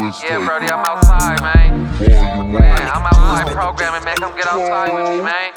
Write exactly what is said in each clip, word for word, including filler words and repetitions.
Yeah, Brody, I'm outside, man. Man, I'm outside programming, man. Come get outside with me, man.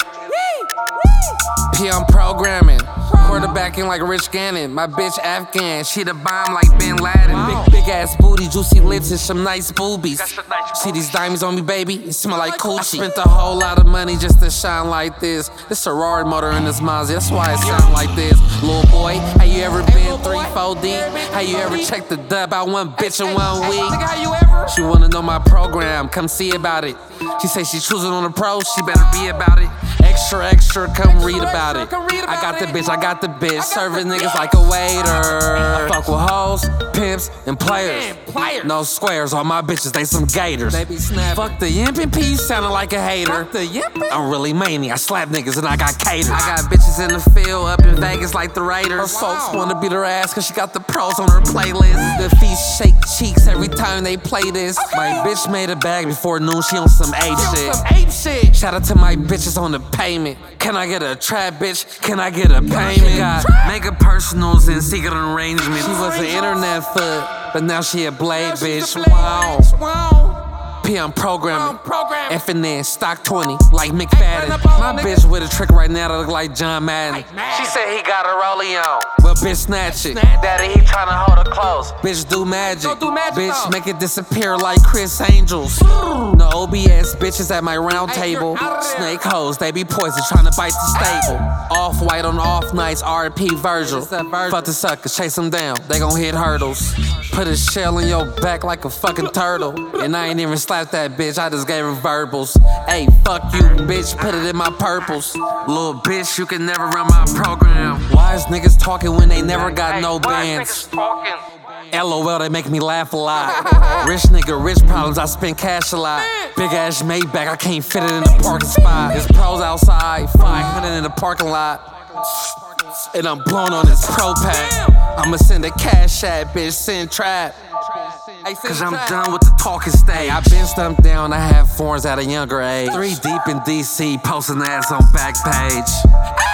P M programming, quarterbacking like Rich Gannon. My bitch Afghan, she the bomb like Bin Laden. Big, big ass booty, juicy lips and some nice boobies. See these diamonds on me, baby? It smell like coochie. I spent a whole lot of money just to shine like this. This Ferrari motor in this Mazda, that's why it sound like this. Little boy, how you ever been three, four deep? How you ever checked the dub out one bitch in one week? She wanna know my program, come see about it. She say she choosing on the pros, she better be about it. Extra, extra, come read about it. I got the bitch, I got the bitch, serving niggas like a waiter. I fuck with hoes, pimps, and players. No squares, all my bitches, they some gators. Fuck the yimpin' P, you sounding like a hater. I'm really mania, I slap niggas and I got caters. I got bitches in the field, up in Vegas like the Raiders. Her folks wanna beat her ass cause she got the pros on her playlist. The feet shake cheeks every time they play this. My bitch made a bag before noon, she on some ape shit. Shout out to my bitches on the payment. Can I get a trap, bitch? Can I get a payment? Got mega personals and secret arrangements. She was an internet foot, but now she a blade, bitch. Wow. P M programming, F and N, stock twenty, like McFadden. My bitch with a trick right now that look like John Madden. She said he got a rollie on. Well, bitch, snatch it. Daddy, he tryna hold her close. Bitch, do magic. Bitch, make it disappear like Chris Angels. No O B S bitches at my round table. Snake hoes, they be poison, tryna bite the staple. Off white on off nights, R I P Virgil. Fuck the suckers, chase them down, they gon' hit hurdles. Put a shell in your back like a fucking turtle. And I ain't even slapped that bitch, I just gave her verbals. Hey, fuck you, bitch, put it in my purples. Little bitch, you can never run my program. Why is niggas talking when they never got no bands? LOL, they make me laugh a lot. Rich nigga, rich problems, I spend cash a lot. Big ass Maybach, I can't fit it in the parking spot. There's pros outside, five hundred in the parking lot. And I'm blown on this pro pack. I'ma send a cash app, bitch, send trap. Cause I'm done with the talking stage. I been stumped down, I had foreigns at a younger age. Three deep in D C, posting ass on back page.